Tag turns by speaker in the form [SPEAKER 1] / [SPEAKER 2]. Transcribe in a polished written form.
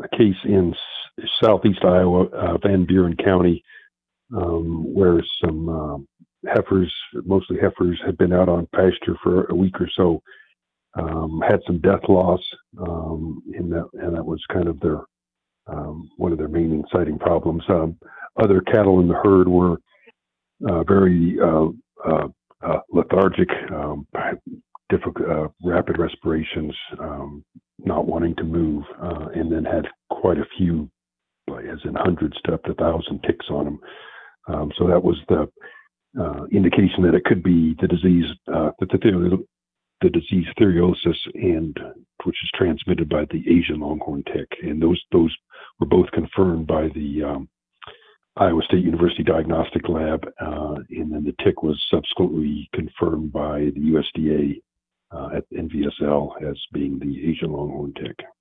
[SPEAKER 1] case in southeast Iowa, Van Buren County, where some heifers, mostly heifers, had been out on pasture for a week or so, had some death loss, and that was kind of their one of their main inciting problems. Other cattle in the herd were very lethargic, difficult, rapid respirations, not wanting to move, and then had quite a few, as in hundreds to up to 1,000 ticks on them. So that was the indication that it could be the disease, the disease theriasis, and which is transmitted by the Asian longhorn tick. And those were both confirmed by the Iowa State University Diagnostic Lab, and then the tick was subsequently confirmed by the USDA at NVSL as being the Asian longhorn tick.